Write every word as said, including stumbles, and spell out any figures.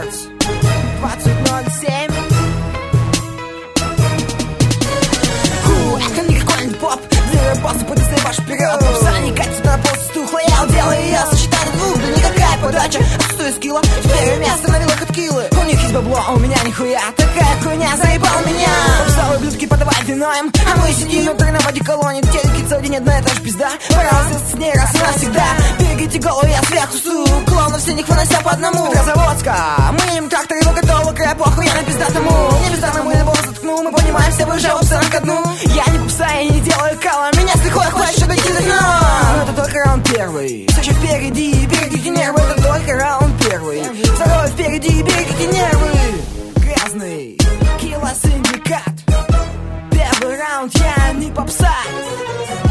Рекордс. двадцать ноль семь. Ху, это не какой-нибудь поп. Две боссы подъезды ваш вперед. Попса не катит на пол стухла. Я делаю ее сочетание двух. Да никакая подача. Отстой скилла. Теперь место на вилах от килы. У них есть бабло, а у меня нихуя. Такая хуйня заебал меня. Попсовые блюдки подавай вино им. А мы сидим внутри на одеколоне. Телеки целый день, одна и та же пизда. Пожалуйста, с ней раз и навсегда. Берегите голову, я сверху су. Клонов все них вынося по одному. Петрозаводска. Мы им трактор его готовы. Края похуй, я на пиздатому. Не пиздатому, я его заткнул. Мы понимаем, все вы же попса ко дну. Я не попса, я не делаю кала. Меня с лихой хватит, чтобы дойти до дна. Но это только раунд первый. Все еще впереди, берегите нервы. Это только раунд первый. Второй впереди, берегите нервы. Грязный Килла Синдикат. Первый раунд, я не попса.